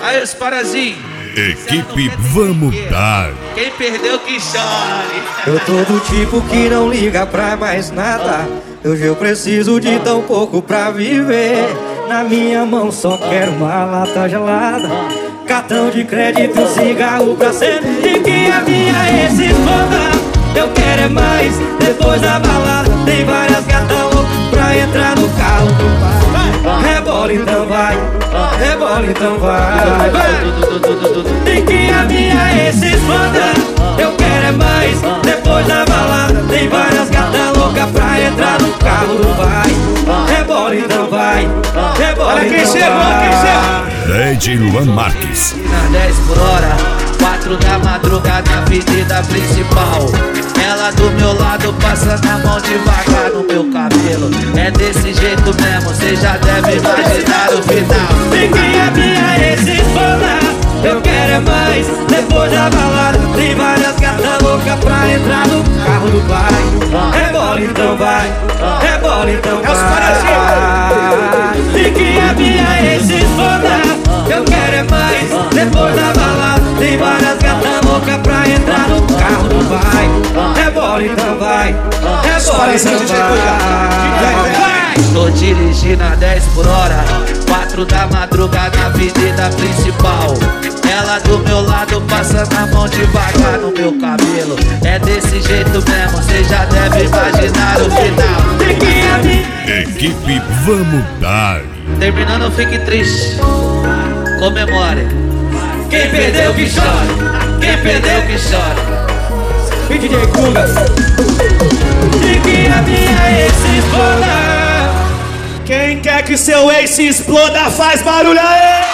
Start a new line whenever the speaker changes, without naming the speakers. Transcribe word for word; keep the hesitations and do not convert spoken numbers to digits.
Aí os parazinhos.
Equipe Vamos Dar.
Quem perdeu que chore.
Eu tô do tipo que não liga pra mais nada. Hoje eu preciso de tão pouco pra viver. Na minha mão só quero uma lata gelada, cartão de crédito, cigarro pra sempre. E que a minha esse foda. Eu quero é mais, depois da balada tem várias gatas loucas pra entrar no carro do pai. Rebola então vai, rebola então vai, vai. Tem que a minha esses foda. Eu quero é mais, depois da balada tem várias gatas loucas pra entrar no carro do pai. Rebola então vai, rebola
Olha
então
quem chegou,
vai.
quem chegou.
D J Luan Marques.
Na dez por hora, quatro da madrugada na avenida principal. Ela do meu lado passando a mão devagar no meu cabelo. É desse jeito mesmo, cê já deve imaginar o final.
Tem que a minha esse foda. Eu quero é mais, depois da balada tem várias gatas loucas pra entrar no carro do pai. Rebola então vai, rebola então vai. Tem que a minha esse foda. Eu quero é mais, depois da balada tem várias gatas loucas pra entrar no carro do pai. Rebola então vai, rebola então vai.
Tô dirigindo a dez por hora, quatro da madrugada na avenida principal. Ela do meu lado passando a mão devagar no meu cabelo. É desse jeito mesmo, cê já deve imaginar o final.
Tem que a minha
Equipe Vamos Dar.
Terminando, fique triste, comemore. Quem perdeu que chore, quem perdeu que chore.
E D J Kuga. E que a minha ex se exploda.
Quem quer que seu ex se exploda, faz barulho aí!